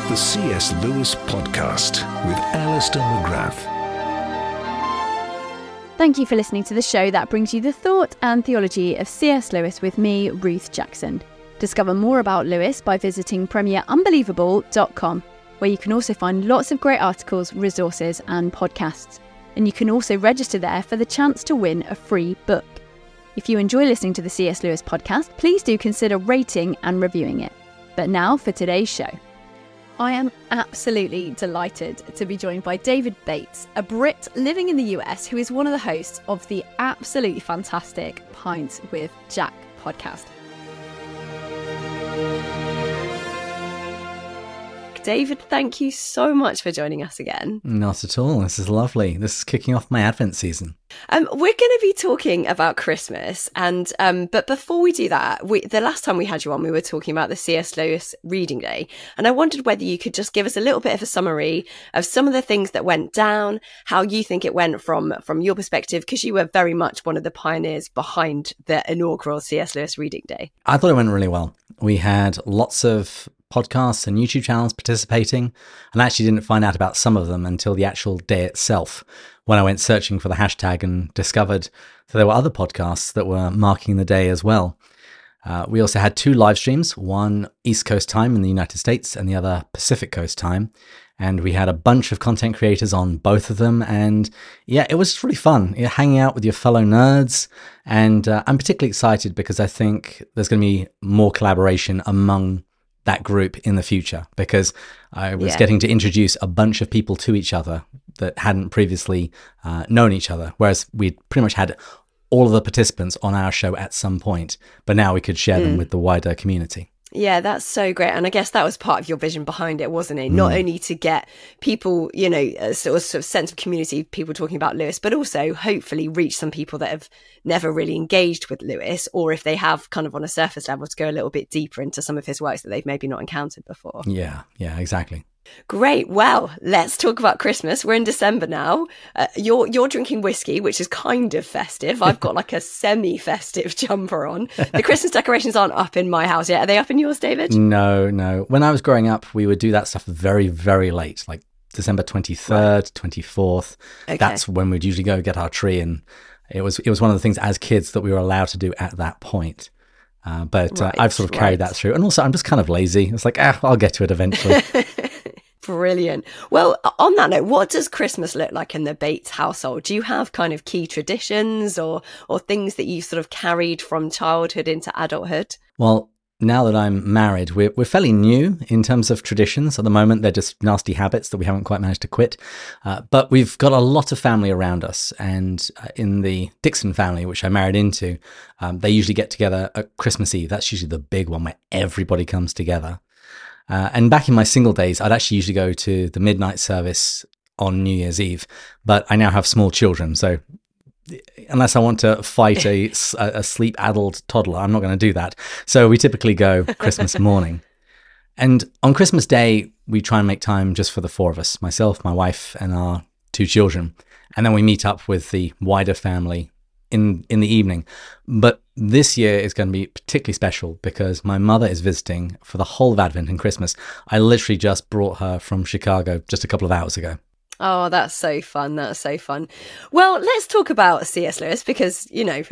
The C.S. Lewis Podcast with Alistair McGrath. Thank you for listening to the show that brings you the thought and theology of C.S. Lewis with me, Ruth Jackson. Discover more about Lewis by visiting premierunbelievable.com, where you can also find lots of great articles, resources and podcasts. And you can also register there for the chance to win a free book. If you enjoy listening to the C.S. Lewis Podcast, please do consider rating and reviewing it. But now for today's show. I am absolutely delighted to be joined by David Bates, a Brit living in the US who is one of the hosts of the absolutely fantastic Pints with Jack podcast. David, thank you so much for joining us again. Not at all. This is lovely. This is kicking off my Advent season. We're going to be talking about Christmas, and but before we do that, the last time we had you on, we were talking about the C.S. Lewis Reading Day, and I wondered whether you could just give us a little bit of a summary of some of the things that went down, how you think it went from your perspective, because you were very much one of the pioneers behind the inaugural C.S. Lewis Reading Day. I thought it went really well. We had lots of podcasts and YouTube channels participating, and I actually didn't find out about some of them until the actual day itself, when I went searching for the hashtag and discovered that there were other podcasts that were marking the day as well. We also had 2 live streams, one East Coast time in the United States and the other Pacific Coast time. And we had a bunch of content creators on both of them. And yeah, it was really fun hanging out with your fellow nerds. And I'm particularly excited because I think there's going to be more collaboration among that group in the future, because I was getting to introduce a bunch of people to each other that hadn't previously known each other, whereas we'd pretty much had all of the participants on our show at some point, but now we could share them with the wider community. Yeah, that's so great. And I guess that was part of your vision behind it, wasn't it? Not only to get people, a sort of sense of community, people talking about Lewis, but also hopefully reach some people that have never really engaged with Lewis, or if they have kind of on a surface level, to go a little bit deeper into some of his works that they've maybe not encountered before. Yeah, exactly. Great. Well, let's talk about Christmas. We're in December now. You're drinking whiskey, which is kind of festive. I've got like a semi-festive jumper on. The Christmas decorations aren't up in my house yet. Are they up in yours, David? No. When I was growing up, we would do that stuff very, very late, like December 23rd, 24th. Okay. That's when we'd usually go get our tree. And it was one of the things as kids that we were allowed to do at that point. But I've sort of carried that through. And also, I'm just kind of lazy. It's like, I'll get to it eventually. Brilliant. Well, on that note, what does Christmas look like in the Bates household? Do you have kind of key traditions or things that you sort of carried from childhood into adulthood? Well, now that I'm married, we're fairly new in terms of traditions. At the moment, they're just nasty habits that we haven't quite managed to quit. But we've got a lot of family around us. And in the Dixon family, which I married into, they usually get together at Christmas Eve. That's usually the big one where everybody comes together. And back in my single days, I'd actually usually go to the midnight service on New Year's Eve. But I now have small children, so unless I want to fight a sleep-addled toddler, I'm not going to do that. So we typically go Christmas morning. And on Christmas Day, we try and make time just for the 4 of us, myself, my wife, and our 2 children. And then we meet up with the wider family in the evening. But this year is going to be particularly special because my mother is visiting for the whole of Advent and Christmas. I literally just brought her from Chicago just a couple of hours ago. Oh, that's so fun. That's so fun. Well, let's talk about C.S. Lewis because,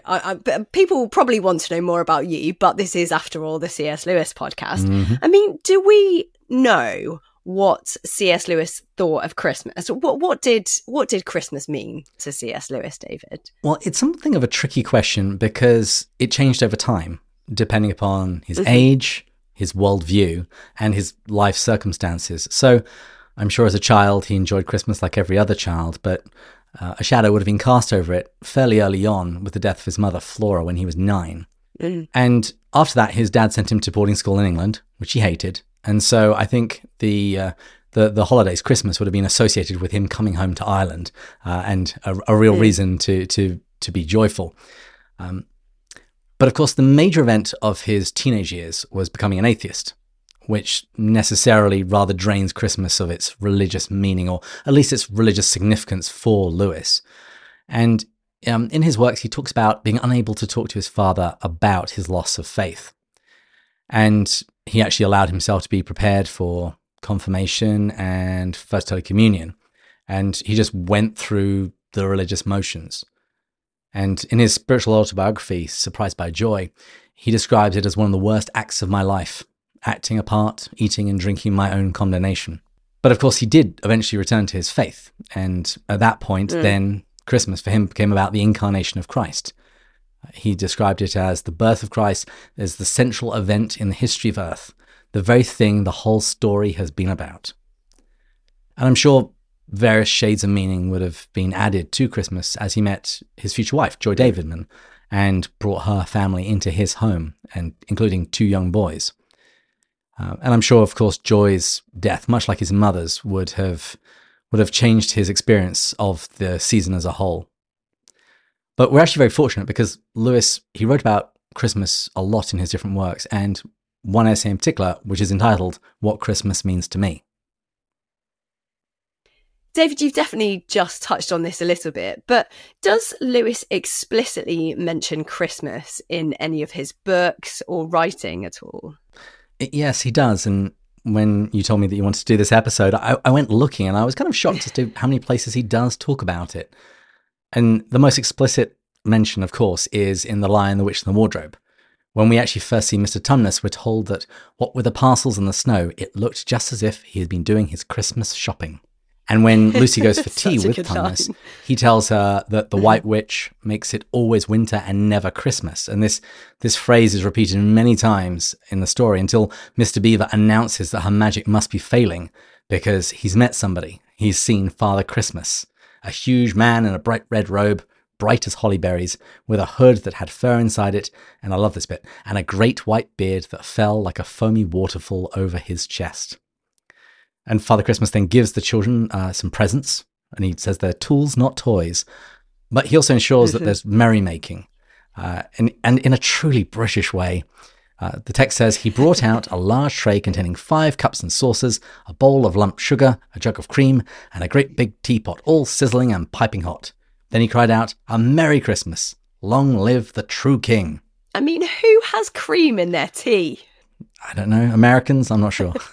people probably want to know more about you, but this is, after all, the C.S. Lewis podcast. Mm-hmm. I mean, do we know what C.S. Lewis thought of Christmas? What did Christmas mean to C.S. Lewis, David? Well, it's something of a tricky question because it changed over time, depending upon his age, his worldview, and his life circumstances. So I'm sure as a child, he enjoyed Christmas like every other child, but a shadow would have been cast over it fairly early on with the death of his mother, Flora, when he was 9. And after that, his dad sent him to boarding school in England, which he hated. And so I think the holidays, Christmas, would have been associated with him coming home to Ireland and a real reason to be joyful. But of course, the major event of his teenage years was becoming an atheist, which necessarily rather drains Christmas of its religious meaning, or at least its religious significance for Lewis. And in his works, he talks about being unable to talk to his father about his loss of faith. And he actually allowed himself to be prepared for confirmation and First Holy Communion. And he just went through the religious motions. And in his spiritual autobiography, Surprised by Joy, he describes it as one of the worst acts of my life, acting a part, eating and drinking my own condemnation. But of course, he did eventually return to his faith. And at that point, then Christmas for him became about the incarnation of Christ. He described it as the birth of Christ as the central event in the history of Earth, the very thing the whole story has been about. And I'm sure various shades of meaning would have been added to Christmas as he met his future wife, Joy Davidman, and brought her family into his home, and including 2 young boys. And I'm sure, of course, Joy's death, much like his mother's, would have changed his experience of the season as a whole. But we're actually very fortunate because Lewis, he wrote about Christmas a lot in his different works, and one essay in particular, which is entitled What Christmas Means to Me. David, you've definitely just touched on this a little bit, but does Lewis explicitly mention Christmas in any of his books or writing at all? Yes, he does. And when you told me that you wanted to do this episode, I went looking and I was kind of shocked as to how many places he does talk about it. And the most explicit mention, of course, is in The Lion, the Witch and the Wardrobe. When we actually first see Mr. Tumnus, we're told that what with the parcels and the snow, it looked just as if he had been doing his Christmas shopping. And when Lucy goes for tea with Tumnus, he tells her that the White Witch makes it always winter and never Christmas. And this phrase is repeated many times in the story until Mr. Beaver announces that her magic must be failing because he's met somebody. He's seen Father Christmas, a huge man in a bright red robe, bright as holly berries, with a hood that had fur inside it, and I love this bit, and a great white beard that fell like a foamy waterfall over his chest. And Father Christmas then gives the children some presents, and he says they're tools, not toys. But he also ensures that there's merrymaking, and in a truly British way. The text says, he brought out a large tray containing 5 cups and saucers, a bowl of lump sugar, a jug of cream, and a great big teapot, all sizzling and piping hot. Then he cried out, "A Merry Christmas! Long live the true king!" I mean, who has cream in their tea? I don't know. Americans? I'm not sure.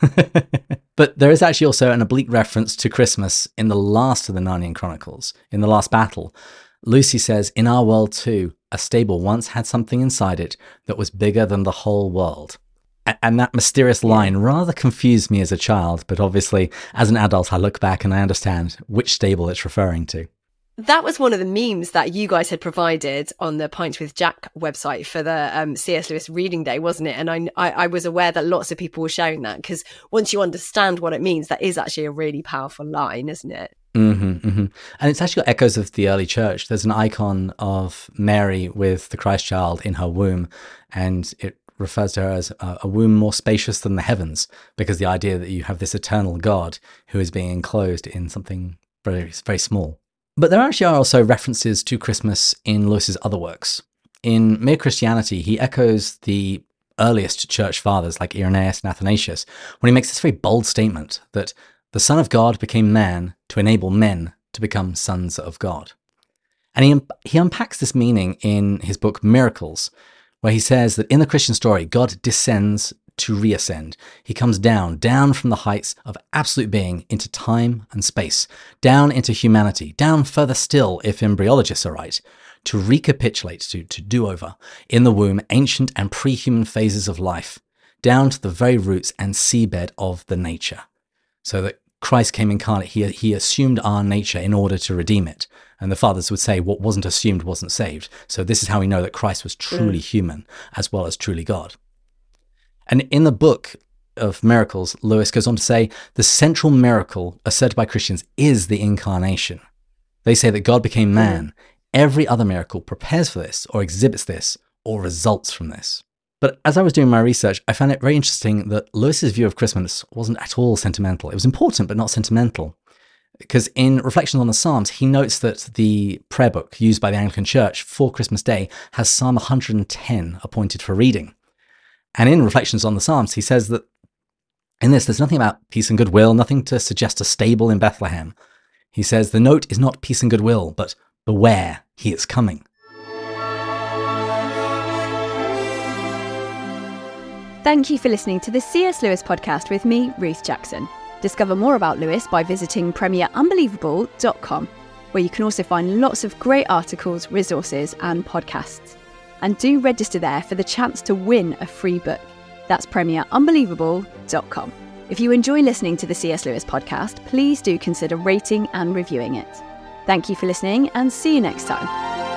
But there is actually also an oblique reference to Christmas in the last of the Narnian Chronicles, in the last battle. Lucy says, "In our world too, a stable once had something inside it that was bigger than the whole world." And that mysterious line rather confused me as a child, but obviously as an adult I look back and I understand which stable it's referring to. That was one of the memes that you guys had provided on the Pints with Jack website for the C.S. Lewis Reading Day, wasn't it? And I was aware that lots of people were sharing that because once you understand what it means, that is actually a really powerful line, isn't it? And it's actually got echoes of the early church. There's an icon of Mary with the Christ child in her womb, and it refers to her as a womb more spacious than the heavens, because the idea that you have this eternal God who is being enclosed in something very, very small. But there actually are also references to Christmas in Lewis's other works. In Mere Christianity, he echoes the earliest church fathers like Irenaeus and Athanasius when he makes this very bold statement that the Son of God became man to enable men to become sons of God. And he unpacks this meaning in his book Miracles, where he says that in the Christian story, God descends to reascend. He comes down from the heights of absolute being into time and space, down into humanity, down further still, if embryologists are right, to recapitulate, to do over, in the womb, ancient and pre-human phases of life, down to the very roots and seabed of the nature. So that Christ came incarnate, he assumed our nature in order to redeem it. And the fathers would say what wasn't assumed wasn't saved. So this is how we know that Christ was truly human as well as truly God. And in the book of Miracles, Lewis goes on to say, the central miracle asserted by Christians is the incarnation. They say that God became man. Every other miracle prepares for this, or exhibits this, or results from this. But as I was doing my research, I found it very interesting that Lewis's view of Christmas wasn't at all sentimental. It was important, but not sentimental. Because in Reflections on the Psalms, he notes that the prayer book used by the Anglican Church for Christmas Day has Psalm 110 appointed for reading. And in Reflections on the Psalms, he says that in this, there's nothing about peace and goodwill, nothing to suggest a stable in Bethlehem. He says the note is not peace and goodwill, but beware, he is coming. Thank you for listening to the C.S. Lewis podcast with me, Ruth Jackson. Discover more about Lewis by visiting premierunbelievable.com, where you can also find lots of great articles, resources, and podcasts. And do register there for the chance to win a free book. That's premierunbelievable.com. If you enjoy listening to the C.S. Lewis podcast, please do consider rating and reviewing it. Thank you for listening, and see you next time.